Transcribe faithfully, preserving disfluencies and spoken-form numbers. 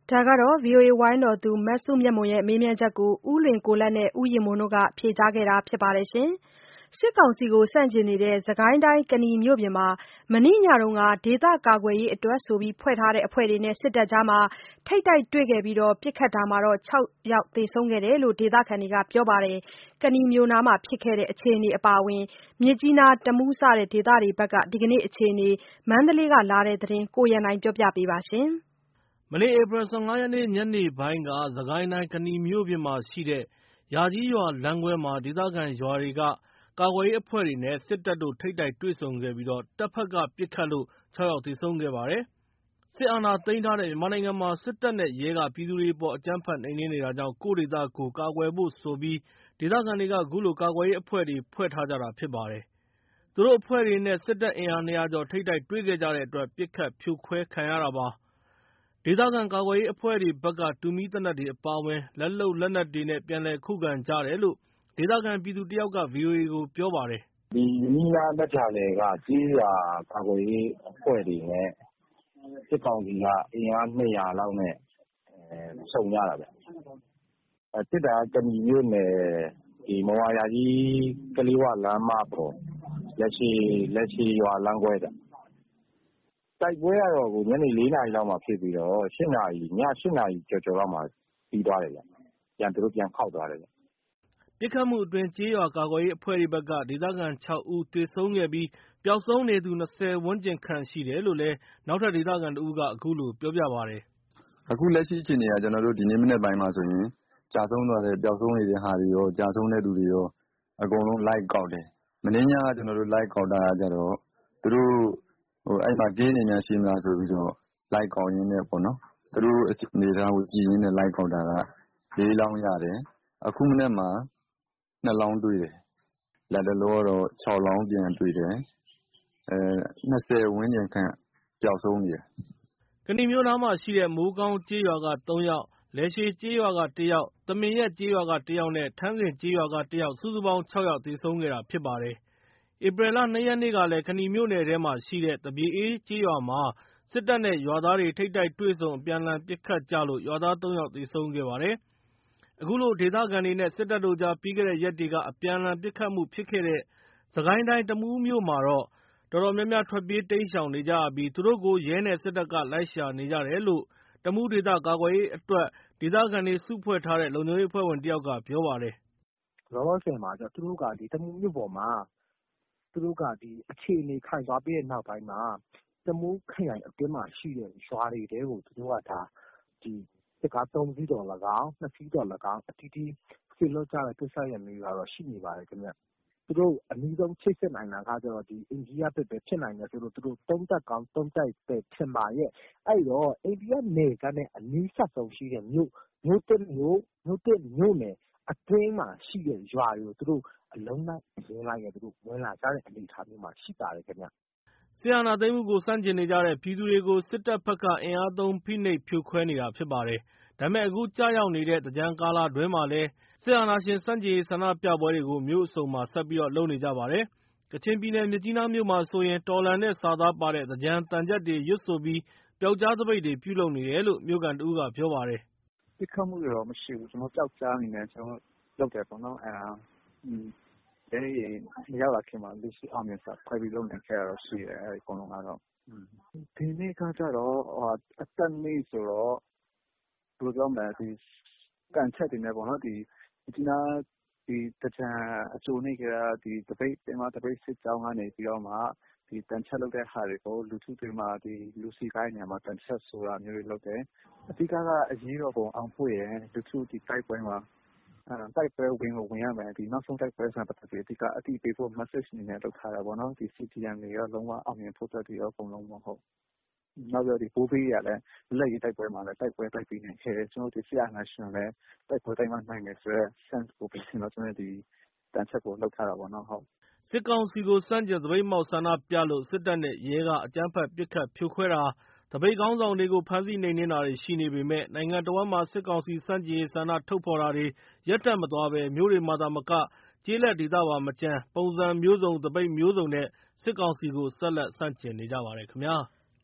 ဒါကတော့ ဗွီအိုအေဝိုင်းတော်သူမစုမြတ်မွန်ရဲ့မေးမြန်းချက်ကိုဦးလွင်ကိုလတ်နဲ့ဦးရင်မွန်တို့ကဖြေကြားခဲ့တာဖြစ်ပါတယ်။ စစ်ကောင်စီကိုဆန့်ကျင်နေတဲ့ စစ်ကိုင်းတိုင်းကနီမြို့ပြင်မှာ မနေ့ညက ဒေသကာကွယ်ရေးအတွက်ဆိုပြီးဖွဲ့ထားတဲ့အဖွဲ့တွေနဲ့စစ်တပ်ကြား ထိပ်တိုက်တွေ့ခဲ့ပြီး ပစ်ခတ်တာမှာ ခြောက်ယောက်သေဆုံးခဲ့တယ်လို့ ဒေသခံတွေကပြောပါတယ်။ ကနီမြို့နားမှာဖြစ်ခဲ့တဲ့အခြေအနေအပါအဝင် မြစ်ကြီးနား တမူးစတဲ့ဒေသတွေဘက်က ဒီကနေ့အခြေအနေ မန္တလေးကလာတဲ့သတင်းကို ကိုရန်နိုင်ကပြောပြပါမယ်။မနေ့ ဧပြီ ၁၅ ရက်နေ့ ညနေပိုင်းက စစ်ကိုင်းတိုင်း ကနီမြို့ပြင်မှာရှိတဲ့ ယာကြီးရွာလမ်းခွဲမှာ ဒေသခံရွာတွေက ကာကွယ်ရေးအဖွဲ့တွေနဲ့ စစ်တပ်တို့ ထိပ်တိုက်တွေ့ဆုံခဲ့ပြီး တပ်ဘက်က ပစ်ခတ်လို့ ခြောက်ယောက်သေဆုံးခဲ့ပါတယ်။ စစ်အာဏာသိမ်းထားတဲ့ မြန်မာနိုင်ငံမှာ စစ်တပ်နဲ့ရဲက ပြည်သူတွေအပေါ် အကြမ်းဖက်နှိမ်နင်းနေတာကြောင့် ကိုယ့်ဒေသကိုယ် ကာကွယ်ဖို့ဆိုပြီး ဒေသခံတွေက ခုလို ကာကွယ်ရေးအဖွဲ့တွေ ဖွဲ့ထားကြတာဖြစ်ပါတယ်။ သူတို့အဖွဲ့တွေနဲ့ စစ်တပ်အင်အား ၂၀၀ ကျော် ထိပ်တိုက်တွေ့ခဲ့ကြတဲ့အတွက် ပစ်ခတ်ဖြိုခွဲခံရတာပါ။ ဒေသခံကာကွယ်ရေးအဖွဲ့တွေဘက်က တူမီးသေနတ်တွေအပါအဝင် လက်လုပ်လက်နက်တွေနဲ့ ပြန်လည်ခုခံကြတယ်လို့ ဒေသခံပြည်သူတယောက်က ဗွီအိုအေကို ပြောပါတယ်။ “ဒီအနီးနားပတ်ချာလည်က ကျေးရွာကာကွယ်ရေးအဖွဲ့တွေနဲ့ စစ်ကောင်စီကအင်အား ၂၀၀ လောက်နဲ့ဆုံကြတာဗျ။ ဖြစ်တာက ကနီမြို့နယ် မုံရွာ-ယာကြီး ကလေး၀ လမ်းမပေါ် လက်ရှည်ရွာလမ်းခွဲဗျ။ တိုက်ပွဲကတော့ ညနေ ၄ နာရီလောက်မှာဖြစ်ပြီးတော့ ည ၈ နာရီကျော်ကျော်လောက်မှာပြီးသွားတယ်ဗျ။ သူတို့ပြန်ခေါက်သွားတယ်ဗျ။ ” ပစ်ခတ်မှုအတွင်း ကျေးရွာကာကွယ်ရေးအဖွဲ့တွေဘက်က ဒေသခံ ၆ ဦးသေဆုံးခဲ့ပြီး ပျောက်ဆုံးနေသူ ၂၀ ဝန်းကျင်ခန့်ရှိတယ်လို့လည်း နောက်ထပ်ဒေသခံတဦးက အခုလိုပြောပြပါတယ်။ “အခုလက်ရှိအခြေအနေက ဒီနေ့မနက်ပိုင်းမှာဆိုရင် ကျဆုံးသွားတဲ့ ပျောက်ဆုံးနေတဲ့ဟာတွေရော ကျဆုံးတဲ့သူတွေရော အကုန်လုံးလိုက်ကောက်တယ်။ မနေ့ညက လိုက်ကောက်တာက သူတို့အဲ့မှာ ကင်းတွေများရှိမလားဆိုပြီးတော့ လိုက်ကောက်ရင်းနဲ့ပေါ့နော်။ သူတို့အနေအထားကိုကြည့်ရင်းနဲ့ လိုက်ကောက်တာက လေးလောင်းရတယ်။ အခုမနက်မှာ နှစ်လောင်းတွေ့တယ်။ လတ်တလောတော့ ခြောက်လောင်းပြန်တွေ့တယ်။ ၂၀ ဝန်းကျင်ခန့်ပျောက်ဆုံးနေတယ်။ ” ကနီမြို့နားမှာရှိတဲ့ မိုးကောင်းကျေးရွာက သုံး ယောက်၊ လယ်ရှည်ကျေးရွာက တစ် ယောက်၊ သမင်ရပ်ကျေးရွာက တစ် ယောက်နဲ့ ထန်းဇင်ကျေးရွာက တစ် ယောက် စုစုပေါင်း ခြောက် ယောက်သေဆုံးခဲ့တာဖြစ်ပါတယ်။ ဧပြီလ ၂ ရက်နေ့ကလည်း ကနီမြို့နယ်ထဲမှာရှိတဲ့ သပြေအေးကျေးရွာမှာ စစ်တပ်နဲ့ ရွာသားတွေ ထိပ်တိုက်တွေ့ဆုံ အပြန်အလှန်ပစ်ခတ်ကြလို့ ရွာသား သုံး ယောက်သေဆုံးခဲ့ပါတယ်။ အခုလို ဒေသခံတွေနဲ့ စစ်တပ်တို့ကြား ပြီးခဲ့တဲ့ရက်တွေက အပြန်အလှန်ပစ်ခတ်မှုဖြစ်ခဲ့တဲ့ စစ်ကိုင်းတိုင်း တမူးမြို့မှာတော့ တော်တော်များများ ထွက်ပြေးတိမ်းရှောင်နေကြရပြီး သူတို့ကို ရဲနဲ့ စစ်တပ်က လိုက်ရှာနေကြတယ်လို့ တမူးဒေသကာကွယ်ရေးအတွက် ဒေသခံတွေစုဖွဲ့ထားတဲ့ လုံခြုံရေးအဖွဲ့ဝင်တယောက်က ပြောပါတယ်။ “လောလောဆယ်မှာ သူတို့က တမူးမြို့ပေါ်မှာ အခြေအနေခိုင်သွားပြီးတဲ့နောက်ပိုင်းမှာ တမူးခရိုင်အတွင်းမှာရှိတဲ့ ရွာတွေထဲကို သူတို့က စစ်ကား သုံး စီးသော်လည်းကောင်း နှစ် စီးသော်လည်းကောင်း အသီးသီးစေလွှတ်ကြတဲ့ကိစ္စရပ်မျိုးတွေရှိနေပါတယ်ခင်ဗျ။ သူတို့အနီးဆုံးချိတ်ဆက်နိုင်တာက အိန္ဒိယဘက်ပဲဖြစ်နိုင်တယ်ဆိုလို့ သူတို့သုံးသပ်ကောင်းသုံးသပ်တယ်ထင်ပါရဲ့။ အဲ့တော့ အိန္ဒိယနယ်စပ်နဲ့အနီးစပ်ဆုံးရှိတဲ့ မြို့သစ်မြို့နယ်အတွင်းမှာရှိတဲ့ရွာတွေကို သူတို့အလုံးလိုက်အရင်းလိုက်နဲ့ ဝင်လာကြတဲ့အနေအထားမျိုးမှာရှိပါတယ်ခင်ဗျ။ ” စစ်အာဏာသိမ်းမှုကို ဆန့်ကျင်နေကြတဲ့ ပြည်သူတွေကို စစ်တပ်ဘက်က အင်အားသုံးဖိနှိပ်ဖြိုခွဲနေတာဖြစ်ပါတယ်။ ဒါပေမယ့် အခုကျရောက်နေတဲ့ သင်္ကြန်ကာလတွင်းမှာလည်း စစ်အာဏာရှင်ဆန့်ကျင်ရေး ဆန္ဒပြပွဲတွေကို မြို့အစုံမှာ ဆက်လုပ်နေကြပါတယ်။ ကချင်ပြည်နယ် မြစ်ကြီးနားမြို့မှာဆိုရင် တော်လှန်တဲ့စာသားပါတဲ့ သင်္ကြန်သံချပ်တွေရွတ်ဆိုပြီး ပြောက်ကျားသပိတ်တွေ ပြုလုပ်နေတယ်လို့ မြို့ခံတဦးက ပြောပါတယ်။ “ပစ်ခတ်မှုတွေတော့မရှိဘူး။ ပြောက်ကျားအနေနဲ့ လုပ်တယ်ပေါ့နော်။ ရဲတွေမရောက်လာခင်မှာ လူစုအောင်မြင်စွာခွဲပြီးလုပ်နိုင်ခဲ့တာတော့ရှိတယ်။ အကုန်လုံးကတော့။ ဒီနေ့ကကျတော့ အသက်နေ့ဆိုတော့ ဘယ်လိုပြောမလဲ သံချပ်တွေနဲ့ပေါ့နော် မြစ်ကြီးနား သင်္ကြန်အကြိုနေ့ကတည်းက ပင်မသပိတ်စစ်ကြောင်းကနေပြီးတော့မှ သံချပ်လုပ်တဲ့ဟာတွေကို လူထုတွေမှာ လူစည်ကားတဲ့နေရာမှာ သံချပ်ဆိုတာမျိုးတွေလုပ်တယ်။ အဓိကက အရေးတော်ပုံအောင်ပွဲရယ် လူထုတိုက်ပွဲမှာ တိုက်ပွဲဝင်ကိုဝင်ရမယ် နောက်ဆုံးတိုက်ပွဲဆိုတာပတ်သက်ပြီး အဓိကအသိပေးဖို့ message အနေနဲ့လုပ်ထားတာပေါ့နော်။ CDM တွေရော လုံးဝအောင်မြင်ဖို့အတွက်ရော အကုန်လုံးပေါ့ဟုတ်။ နောက်ပြီးတော့ ဘိုးဘေးတွေကလည်း လွတ်လပ်ရေးတိုက်ပွဲမှာလည်း တိုက်ပွဲတိုက်ပြီးနိုင်ခဲ့တယ်။ စစ်အာဏာရှင်ကိုလည်း တိုက်ပွဲတိုက်မှနိုင်မယ်ဆိုတဲ့ sense ကိုပေးချင်လို့ ဒီသံချပ်ကိုလုပ်ထားတာပေါ့နော်ဟုတ်။ ” စစ်ကောင်စီကို ဆန့်ကျင်သပိတ်မှောက်ဆန္ဒပြလို့ စစ်တပ်နဲ့ ရဲက အကြမ်းဖက်ပစ်ခတ်ဖြိုခွဲတာ သပိတ်ခေါင်းဆောင်တွေကို ဖမ်းဆီးနှိမ်နင်းတာတွေရှိနေပေမယ့် နိုင်ငံတဝန်းမှာ စစ်ကောင်စီဆန့်ကျင်ရေး ဆန္ဒထုတ်ဖော်တာတွေ ရပ်တန့်မသွားဘဲ မြို့တွေမှာသာမက ကျေးလက်ဒေသပါမကျန် ပုံစံမျိုးစုံ သပိတ်မျိုးစုံနဲ့ စစ်ကောင်စီကို ဆက်လက်ဆန့်ကျင်နေကြပါတယ်ခင်ဗျာ။